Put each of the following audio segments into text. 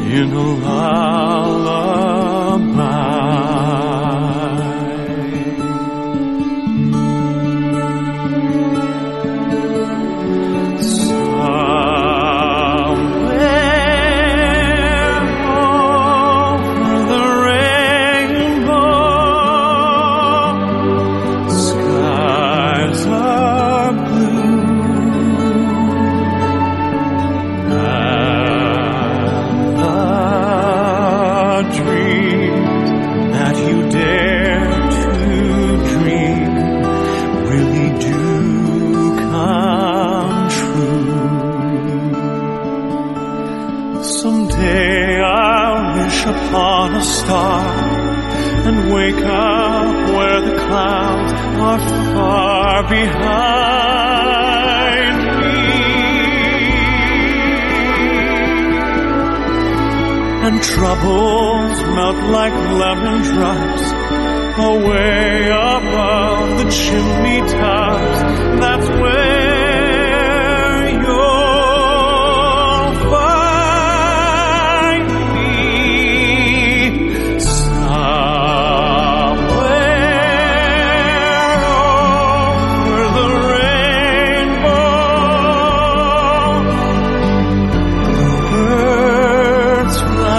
in a lullaby. Somewhere over the rainbow, skies are blue, dreams that you dare to dream really do come true. Someday I'll wish upon a star and wake up where the clouds are far behind me, and troubles melt like lemon drops away above the chimney tops. That's where you'll find me, somewhere over the rainbow. Bluebirds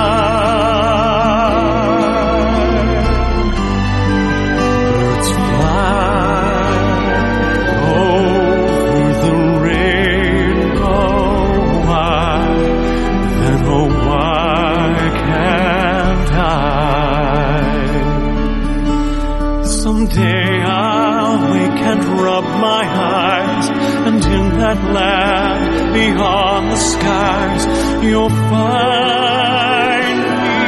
someday I'll wake and rub my eyes, and in that land beyond the skies you'll find me.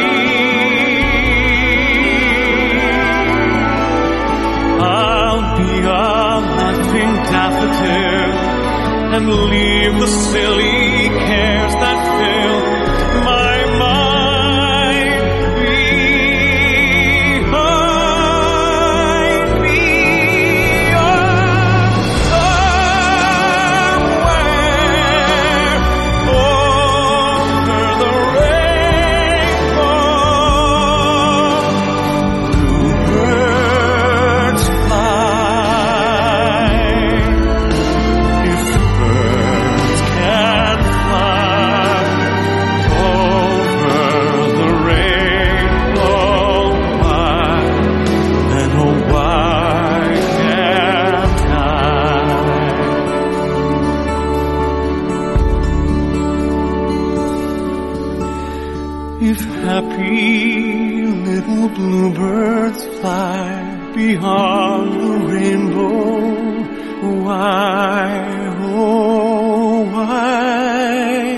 I'll be a laughing daffodil and leave the silly cares that fill my mind. If happy little bluebirds fly beyond the rainbow, why, oh, why